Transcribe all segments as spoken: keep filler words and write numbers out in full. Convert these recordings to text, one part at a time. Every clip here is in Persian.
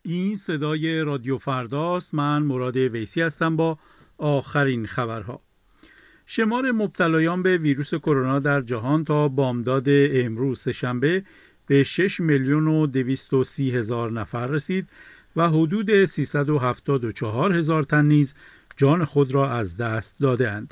این صدای رادیو فرداست. من مراد ویسی هستم با آخرین خبرها. شمار مبتلایان به ویروس کرونا در جهان تا بامداد امروز سه‌شنبه به شش میلیون و دویست و سی هزار نفر رسید و حدود سیصد و هفتاد و چهار هزار تن نیز جان خود را از دست داده‌اند.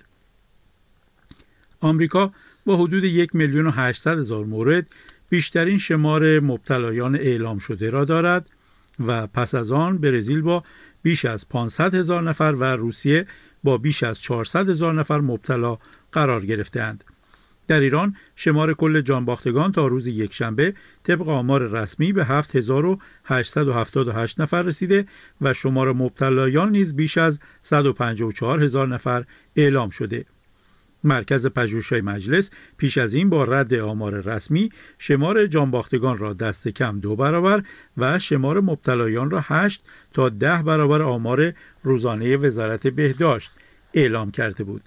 آمریکا با حدود یک میلیون و هشتصد هزار مورد بیشترین شمار مبتلایان اعلام شده را دارد و پس از آن برزیل با بیش از پانصد هزار نفر و روسیه با بیش از چهارصد هزار نفر مبتلا قرار گرفته‌اند. در ایران شمار کل جانباختگان تا روز یکشنبه طبق آمار رسمی به هفت هزار و هشتصد و هفتاد و هشت نفر رسیده و شمار مبتلایان نیز بیش از صد و پنجاه و چهار هزار نفر اعلام شده. مرکز پژوهش‌های مجلس پیش از این با رد آمار رسمی شمار جانباختگان را دست کم دو برابر و شمار مبتلایان را هشت تا ده برابر آمار روزانه وزارت بهداشت اعلام کرده بود.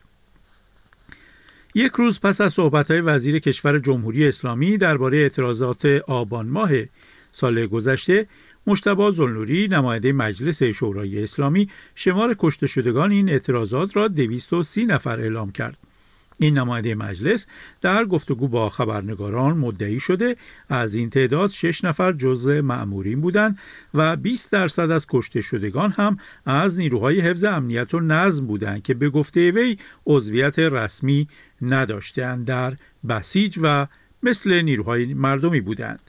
یک روز پس از صحبت‌های وزیر کشور جمهوری اسلامی درباره اعتراضات آبان ماه سال گذشته، مجتبی ذوالنوری نماینده مجلس شورای اسلامی شمار کشته شدگان این اعتراضات را دویست و سی نفر اعلام کرد. این نماینده مجلس در گفتگو با خبرنگاران مدعی شده از این تعداد شش نفر جزء مأمورین بودند و بیست درصد از کشته شدگان هم از نیروهای حفظ امنیت و نظم بودند که به گفته وی عضویت رسمی نداشتند، در بسیج و مثل نیروهای مردمی بودند.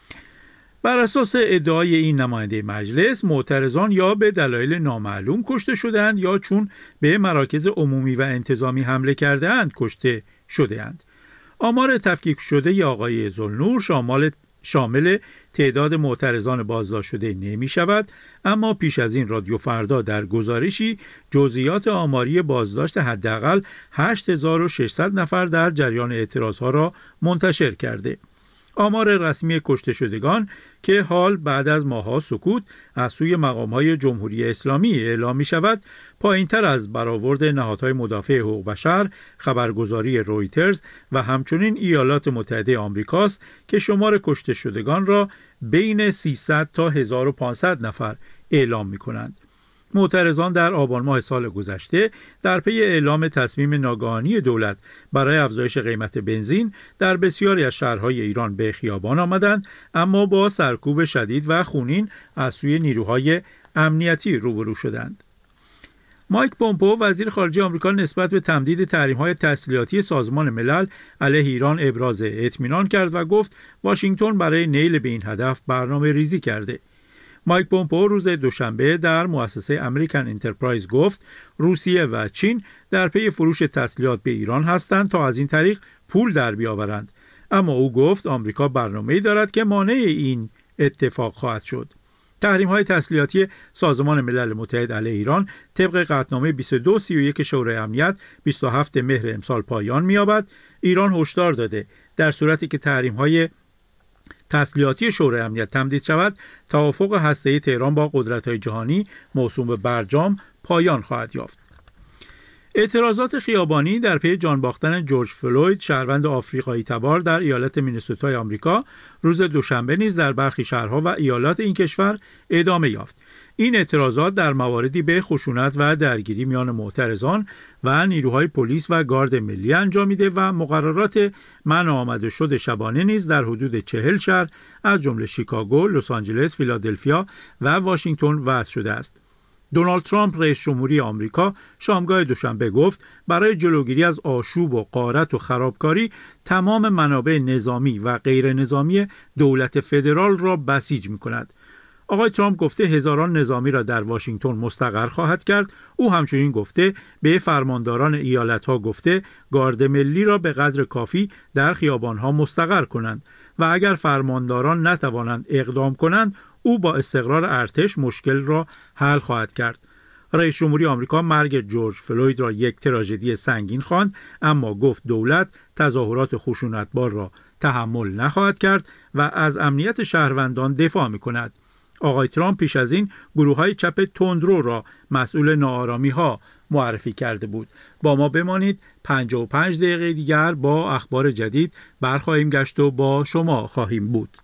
بر اساس ادعای این نماینده مجلس، معترضان یا به دلایل نامعلوم کشته شدند یا چون به مراکز عمومی و انتظامی حمله کرده‌اند کشته شده‌اند. آمار تفکیک شده ی آقای ذوالنور شامل شامل تعداد معترضان بازداشت شده نمی شود، اما پیش از این رادیو فردا در گزارشی جزئیات آماری بازداشت حداقل هشت هزار و ششصد نفر در جریان اعتراضها را منتشر کرده. آمار رسمی کشته شدگان که حال بعد از ماه‌ها سکوت از سوی مقام‌های جمهوری اسلامی اعلام می‌شود، پایین‌تر از برآورد نهادهای مدافع حقوق بشر، خبرگزاری رویترز و همچنین ایالات متحده آمریکاست که شمار کشته شدگان را بین سیصد تا هزار و پانصد نفر اعلام می‌کنند. معترضان در آبان ماه سال گذشته در پی اعلام تصمیم ناگهانی دولت برای افزایش قیمت بنزین در بسیاری از شهرهای ایران به خیابان آمدند، اما با سرکوب شدید و خونین از سوی نیروهای امنیتی روبرو شدند. مایک پومپئو وزیر خارجه آمریکا نسبت به تمدید تحریم‌های تسلیحاتی سازمان ملل علیه ایران ابراز اطمینان کرد و گفت واشنگتن برای نیل به این هدف برنامه ریزی کرده. مایک پومپئو روز دوشنبه در مؤسسه امریکن انترپرایز گفت روسیه و چین در پی فروش تسلیحات به ایران هستند تا از این طریق پول در بیاورند، اما او گفت آمریکا برنامه‌ای دارد که مانع این اتفاق خواهد شد. تحریم‌های تسلیحاتی سازمان ملل متحد علیه ایران طبق قطعنامه بیست و دو سی و یک شورای امنیت بیست و هفتم مهر امسال پایان می‌یابد. ایران هشدار داده در صورتی که تحریم‌های تسلیحاتی شورای امنیت تمدید شود، توافق هسته‌ای تهران با قدرت‌های جهانی موسوم به برجام پایان خواهد یافت. اعتراضات خیابانی در پی جان باختن جورج فلوید، شهروند آفریقایی تبار در ایالت مینسوتای آمریکا، روز دوشنبه نیز در برخی شهرها و ایالات این کشور ادامه یافت. این اعتراضات در مواردی به خشونت و درگیری میان معترضان و نیروهای پلیس و گارد ملی انجامیده و مقررات منع آمد و شد شبانه نیز در حدود چهل شهر از جمله شیکاگو، لس آنجلس، فیلادلفیا و واشنگتن وضع شده است. دونالد ترامپ رئیس جمهوری آمریکا شامگاه دوشنبه گفت برای جلوگیری از آشوب و غارت و خرابکاری تمام منابع نظامی و غیر نظامی دولت فدرال را بسیج می‌کند. آقای ترامپ گفته هزاران نظامی را در واشنگتن مستقر خواهد کرد. او همچنین گفته به فرمانداران ایالت‌ها گفته گارد ملی را به قدر کافی در خیابان‌ها مستقر کنند و اگر فرمانداران نتوانند اقدام کنند او با استقرار ارتش مشکل را حل خواهد کرد. رئیس جمهوری آمریکا مرگ جورج فلوید را یک تراژدی سنگین خواند، اما گفت دولت تظاهرات خشونتبار را تحمل نخواهد کرد و از امنیت شهروندان دفاع می‌کند. آقای ترامپ پیش از این گروه‌های چپ تندرو را مسئول ناآرامی‌ها معرفی کرده بود. با ما بمانید، پنجاه و پنج دقیقه دیگر با اخبار جدید برخواهیم گشت و با شما خواهیم بود.